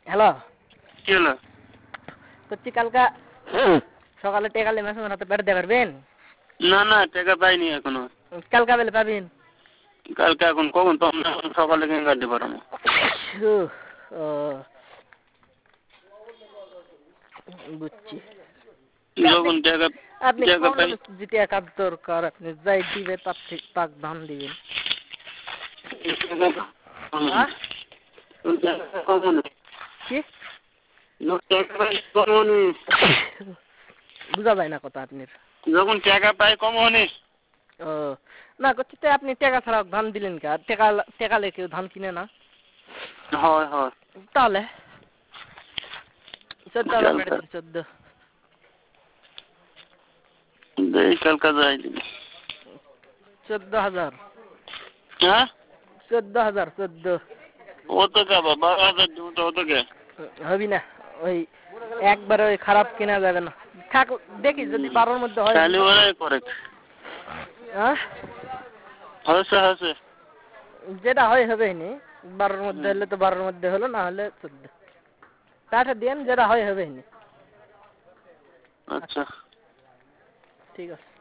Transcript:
Hello, কি হলো? করছি কালকা সকালে টেকালে মাসে হাতে পাঠাতে পারবেন? না না, টাকা পাইনি এখনো। কালকা বেলে পাবেন। কালকে এখন কখন তো আমরা এখন সকালে কেন কাটতে পারবো? ও বুঝছি। যখন টাকা আপনি টাকা পাই যেটা কাজ দরকার আপনি যাই দিবে তার ঠিক তাক দাম দিবেন। কি বুঝা যায় না কথা আপনার। যখন টাকা পাই কম হনি। ও না, করছি তো আপনি টাকা ছাড়া ধান দিলেন কে? আর টাকা কেউ ধান কিনে না। হয় হয়। তাহলে 14,000 বেড়ে দিন, 14। কালকা যাই 14,000। হ্যাঁ 14,000, 14। অত কে বাবা, 12,000 অত কে হবি না, ওই একবারে ওই খারাপ কেনা যাবে না। থাক দেখি যদি 12-র মধ্যে হয়। তাহলে ওরাই করে। হয়েছে হয়েছে। যেটা হয় হবে নি। 12-র মধ্যে হলে তো 12-র মধ্যে হলো, না হলে 14। তাটা দেন, যেটা হয় হবে নি। আচ্ছা ঠিক আছে।